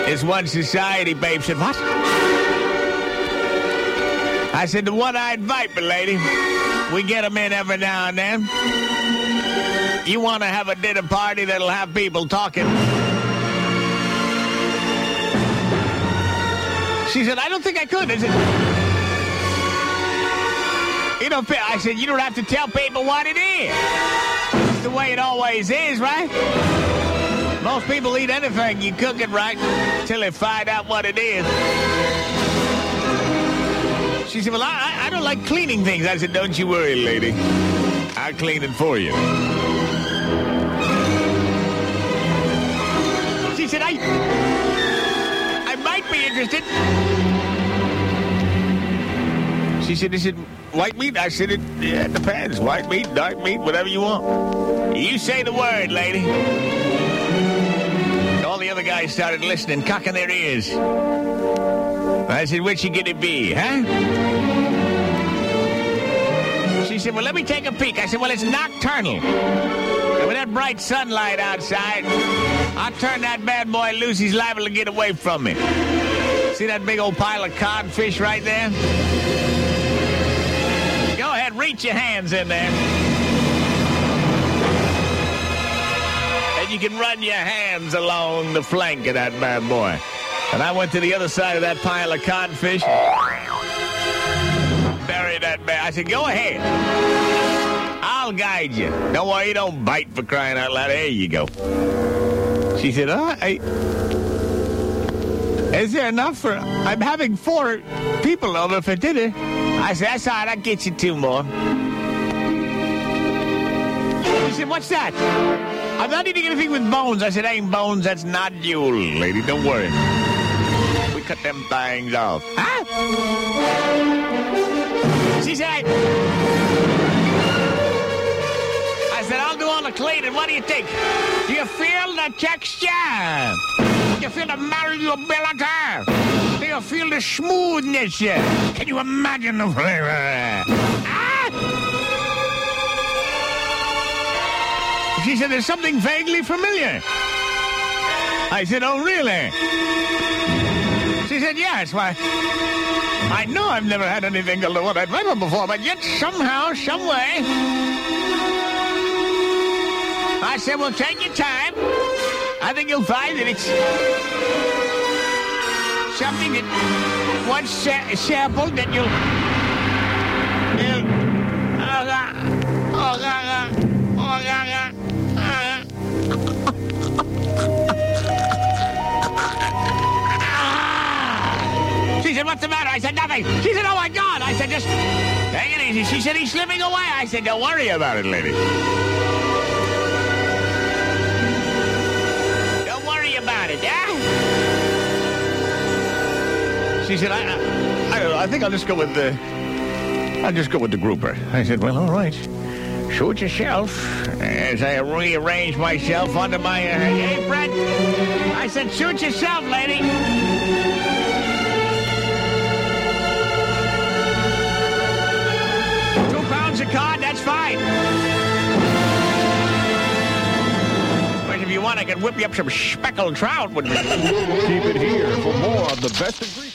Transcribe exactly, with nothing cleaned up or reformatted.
It's one society, babe. Said, what? I said, the one-eyed viper, lady. We get them in every now and then. You want to have a dinner party that'll have people talking. She said, I don't think I could. I said, you know, I said, you don't have to tell people what it is. It's the way it always is, right? Most people eat anything, you cook it right, till they find out what it is. She said, well, I, I don't like cleaning things. I said, don't you worry, lady. I'll clean it for you. She said, I, I might be interested. She said, is it white meat? I said, it, yeah, it depends. White meat, dark meat, whatever you want. You say the word, lady. All the other guys started listening, cocking their ears. I said, which you gonna be, huh? She said, well, let me take a peek. I said, well, it's nocturnal. And with that bright sunlight outside, I'll turn that bad boy loose. He's liable to get away from me. See that big old pile of codfish right there? Go ahead, reach your hands in there. And you can run your hands along the flank of that bad boy. And I went to the other side of that pile of codfish. Bury that bad. I said, go ahead. I'll guide you. Don't worry, you don't bite, for crying out loud. There you go. She said, oh, I... Is there enough for... I'm having four people over for dinner. I said, that's all right, I'll get you two more. She said, what's that? I'm not eating anything with bones. I said, ain't bones, that's nodule, lady. Don't worry. We cut them things off. Huh? She said, I... I said, I'll do all the cleaning. What do you think? Do you feel the texture? Do you feel the malleability? Do you feel the smoothness? Can you imagine the flavor? Ah! She said, there's something vaguely familiar. I said, oh, really? She said, yes. Why, I know I've never had anything like what I've read before, but yet somehow, some way... I said, well, take your time. I think you'll find that it's something that once sa- sampled that you'll... you'll oh, God. Oh, God. Oh, God. She said, what's the matter? I said, nothing. She said, oh, my God. I said, just take it easy. She said, he's slipping away. I said, don't worry about it, lady. Don't worry about it, yeah? She said, I, I, I don't know. I think I'll just go with the, I'll just go with the grouper. I said, well, all right. Suit yourself. As I rearrange myself under my uh, apron. I said, suit yourself, lady. A cod, that's fine. But if you want, I can whip you up some speckled trout. Keep it here for more of the best ingredients.